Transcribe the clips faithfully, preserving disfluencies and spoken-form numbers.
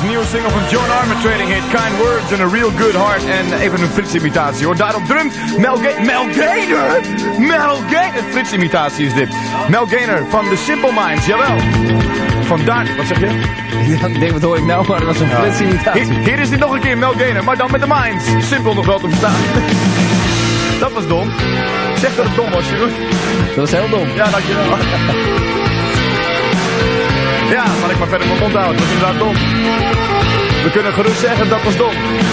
een nieuwe single van John Armatrading heet Kind Words and a Real Good Heart. En even een Frits-imitatie hoor. Daarop drumt Mel Gaynor. Mel Gaynor! Mel Gaynor! Een Frits-imitatie is dit. Mel Gaynor van The Simple Minds, jawel. Vandaar, wat zeg je? Ja, ik denk, wat hoor ik nou, maar dat was een Ja. Frits-imitatie. Hier, hier is dit nog een keer, Mel Gaynor, maar dan met de Minds. Simpel nog wel te verstaan. Dat was dom. Zeg dat het dom was, Jeroen. Dat was heel dom. Ja, dankjewel. Ja, zal ik maar verder mijn mond houden. Dat is inderdaad dom. We kunnen gerust zeggen, dat was dom.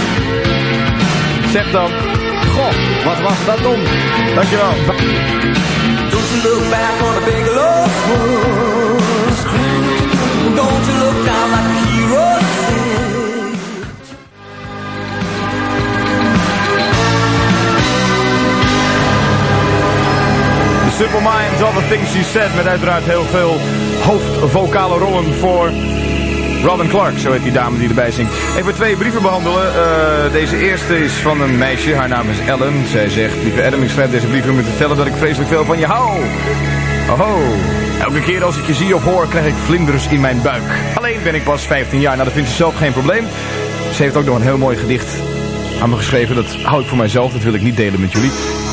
Zeg dan. Goh, wat was dat dom. Dankjewel. Don't you look back on the big love. Don't you look down like a hero. The Simple Minds, All the Things She Said. Met uiteraard heel veel hoofdvocale rollen voor Robin Clark, zo heet die dame die erbij zingt. Even twee brieven behandelen. Uh, deze eerste is van een meisje, haar naam is Ellen. Zij zegt, lieve Adam, ik schrijf deze brief om je te vertellen dat ik vreselijk veel van je hou. Oh, elke keer als ik je zie of hoor, krijg ik vlinders in mijn buik. Alleen ben ik pas vijftien jaar, nou dat vindt ze zelf geen probleem. Ze heeft ook nog een heel mooi gedicht aan me geschreven. Dat hou ik voor mijzelf, dat wil ik niet delen met jullie.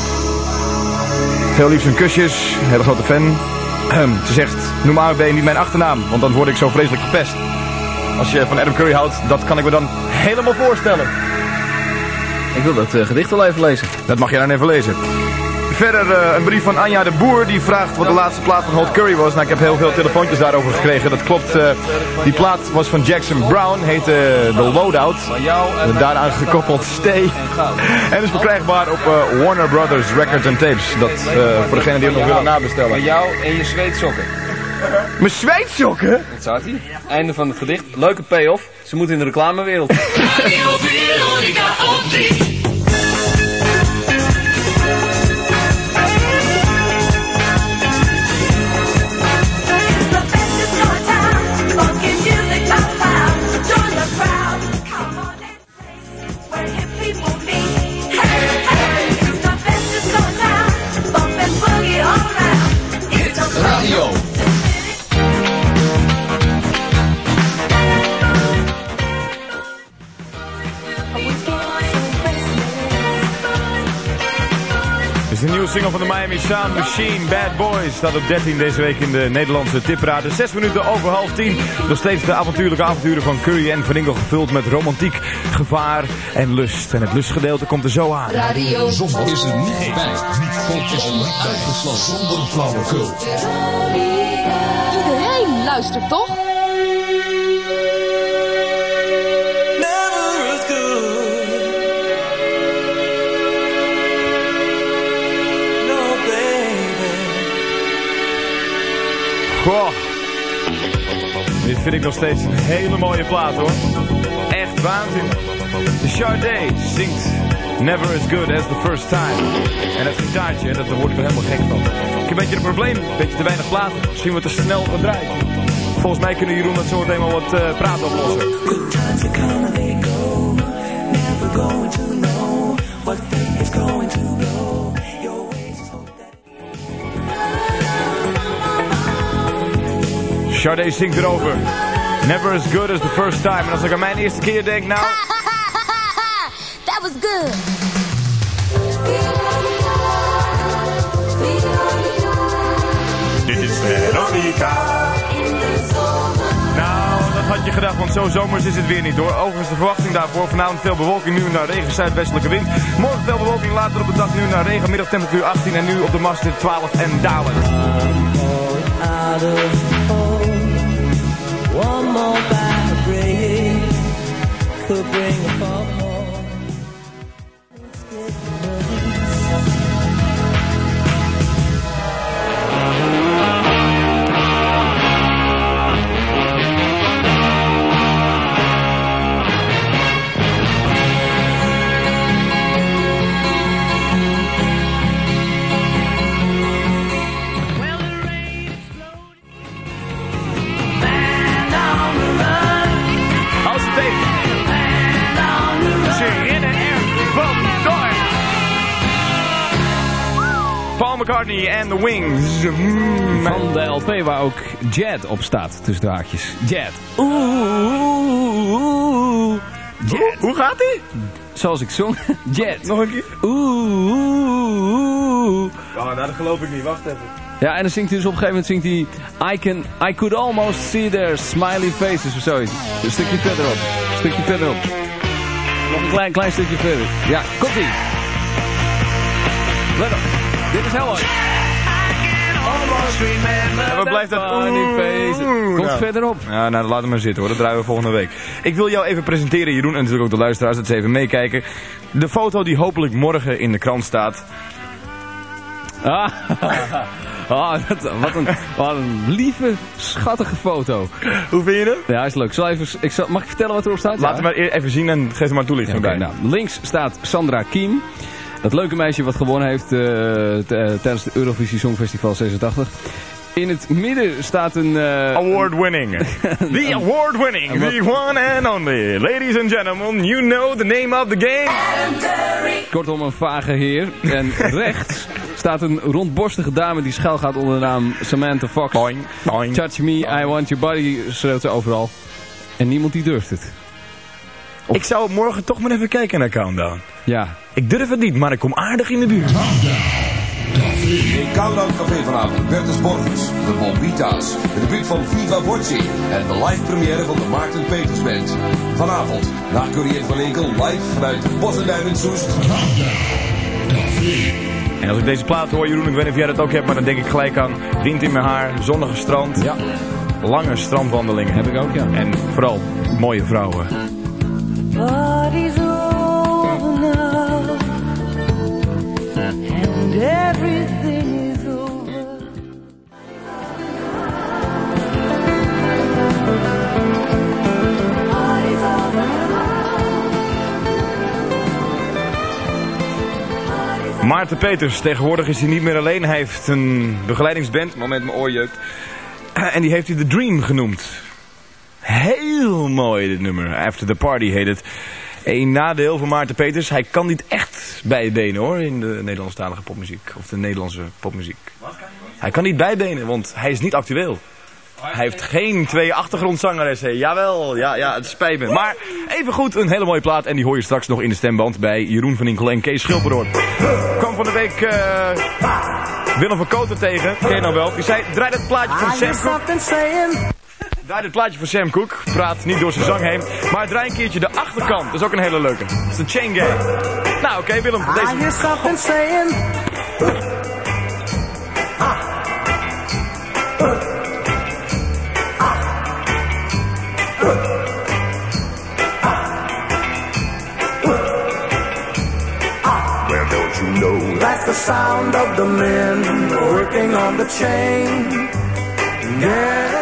Veel liefs en kusjes, een hele grote fan. Ze zegt, noem A B niet mijn achternaam, want dan word ik zo vreselijk gepest. Als je van Adam Curry houdt, dat kan ik me dan helemaal voorstellen. Ik wil dat uh, gedicht wel even lezen. Dat mag je dan even lezen. Verder uh, een brief van Anja de Boer, die vraagt wat de laatste plaat van Hot Curry was. Nou, ik heb heel veel telefoontjes daarover gekregen. Dat klopt, uh, die plaat was van Jackson Brown, heette uh, The Loadout. En daaraan gekoppeld Stay. En is verkrijgbaar op uh, Warner Brothers Records and Tapes. Dat uh, voor degenen die het nog willen nabestellen. Van jou en je zweetsokken. Mijn zweetsokken? Dat staat hier. Einde van het gedicht. Leuke payoff. Ze moeten in de reclamewereld. Radio Veronica op drie. Radio. Dit is de nieuwe single van de Miami Sound Machine, Bad Boys. Staat op dertien deze week in de Nederlandse tipraden. Zes minuten over half tien. Nog steeds de avontuurlijke avonturen van Curry en Van Inkel, gevuld met romantiek, gevaar en lust. En het lustgedeelte komt er zo aan. Radio. Zondag is er niet bij. Niet volgens niet uitgesloten. Zonder flauwekul. Iedereen luistert toch? Never as good. No, baby. Goh. Dit vind ik nog steeds een hele mooie plaat hoor. Echt waanzin. De Sade zingt Never as Good as the First Time. En het gitaartje, dat, daar word ik er helemaal gek van. Ik heb een beetje een probleem, een beetje te weinig platen. Misschien wat te snel gedraaid. Volgens mij kunnen Jeroen dat zo meteen wel wat uh, praten oplossen. Good times are come and they go. Never going to know what fate is going to go. Your ways is hope that. Sade zingt erover. Never as good as the first time. En als ik aan mijn eerste keer denk, nou... That was good. Dit is Veronica. Nou, dat had je gedacht, want zo zomers is het weer niet hoor. Overigens de verwachting daarvoor. Vanavond veel bewolking, nu naar regen, zuidwestelijke wind. Morgen veel bewolking, later op de dag nu naar regen. Middagtemperatuur achttien en nu op de mast twaalf en dalend. One more bad break could bring a fall more. Paul McCartney en The Wings. Mm, Van de L P waar ook Jet op staat, tussen de haakjes. Jet. Oeh. Hoe, hoe gaat ie? Zoals ik zong. Jet. Nog een keer? Oeh, oeh, oeh. Oh, nou, dat geloof ik niet. Wacht even. Ja, en dan zingt hij dus op een gegeven moment zingt hij I can, I could almost see their smiley faces of zoiets. Een stukje verderop. Een stukje verderop. Nog een klein, klein stukje verder. Ja, komt-ie. Let op. Dit is heel mooi. En wat blijft dat? Oeh, Komt nou. verderop. Ja, nou, laat het maar zitten hoor. Dat draaien we volgende week. Ik wil jou even presenteren, Jeroen, en natuurlijk ook de luisteraars, dat ze even meekijken. De foto die hopelijk morgen in de krant staat. Ah, ah dat, wat, een, wat een lieve, schattige foto. Hoe vind je het? Ja, is leuk. Zal even, ik zal, mag ik vertellen wat erop staat? Laat Ja. het maar e- even zien en geef er maar toelichting Ja, okay, bij. nou, links staat Sandra Kiem. Dat leuke meisje wat gewonnen heeft uh, t- uh, tijdens het Eurovisie Songfestival zesentachtig. In het midden staat een... Uh, Award winning. The award winning. The one and only. Ladies and gentlemen, you know the name of the game. Kortom, een vage heer. En rechts staat een rondborstige dame die schuil gaat onder de naam Samantha Fox. Boing, boing. Touch me, I want your body, schreeuwt ze overal. En niemand die durft het. Of... Ik zou morgen toch maar even kijken naar Countdown. Ja. Ik durf het niet, maar ik kom aardig in de buurt. In Countdown Café vanavond Bertus Borgers, de Bombita's, de debuut van Viva Voce en de live première van de Maarten Peters Band. Vanavond, na Courier van Enkel, live vanuit Bossenduin in Soest. En als ik deze plaat hoor, Jeroen, ik weet niet of jij dat ook hebt, maar dan denk ik gelijk aan wind in mijn haar, zonnige strand, Ja. lange strandwandelingen. Heb ik ook, ja. En vooral mooie vrouwen. Party's over now, and everything is over. Party's over now. Maarten Peters, tegenwoordig is hij niet meer alleen. Hij heeft een begeleidingsband, moment mijn oor jeukt. En die heeft hij The Dream genoemd. Heel mooi dit nummer. After the Party heet het. Eén nadeel van Maarten Peters, hij kan niet echt bijbenen hoor in de Nederlandstalige popmuziek. Of de Nederlandse popmuziek. Hij kan niet bijbenen, want hij is niet actueel. Hij heeft geen twee achtergrondzangeressen. Jawel, ja, ja, het spijt me. Maar even goed, een hele mooie plaat. En die hoor je straks nog in de stemband bij Jeroen van Inkel en Kees Schilperoort. Kwam van de week uh, Willem van Kooten tegen. Ken je nou wel? Die zei, draai dat plaatje van Sam Cooke. Draai dit plaatje van Sam Cooke. Praat niet door zijn zang heen. Maar draai een keertje de achterkant. Dat is ook een hele leuke. Dat is de Chain Gang. Nou, oké, okay, Willem. Deze... I hear something saying. Well, don't you know that's the sound of the men working on the chain gang.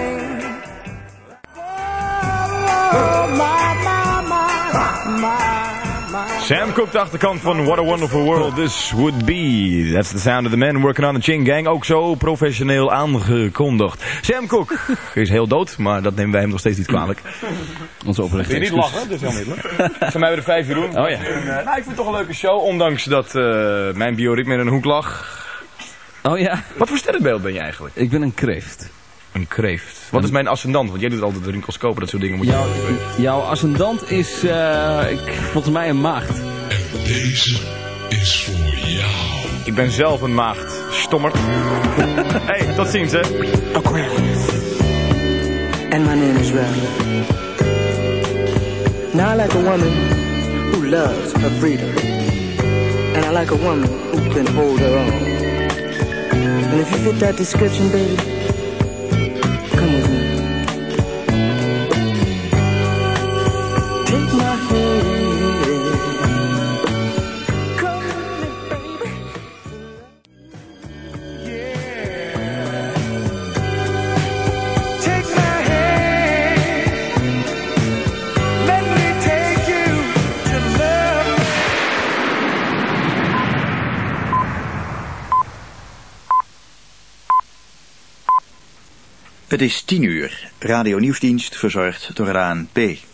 Oh, my, my, my, my, my. Sam Cooke, de achterkant van What a Wonderful World This Would Be. That's the sound of the man working on the Chain Gang. Ook zo professioneel aangekondigd. Sam Cooke is heel dood, maar dat nemen wij hem nog steeds niet kwalijk. Onze oprechte Wil je niet excuses. lachen? Dus helemaal niet. Van mij weer de vijf uur doen. Oh ja. En, uh, nou, ik vind het toch een leuke show, ondanks dat uh, mijn bioritme in een hoek lag. Oh ja. Wat voor sterrenbeeld ben je eigenlijk? Ik ben een kreeft. Een kreeft. Wat is mijn ascendant? Want jij doet altijd de rinkelscopen, dat soort dingen. Moet je Jouw, jouw ascendant is, uh, ik, volgens mij een maagd. Deze is voor jou. Ik ben zelf een maagd. Stommer. Hey, tot ziens hè. Aquarius. And my name is Ralph. Now I like a woman who loves her freedom. And I like a woman who can hold her own. And if you fit that description, baby, come with me. Take my hand. Come with me, baby. Take my hand, let me take you to love. Het is tien uur. Radio Nieuwsdienst verzorgd door Raan P.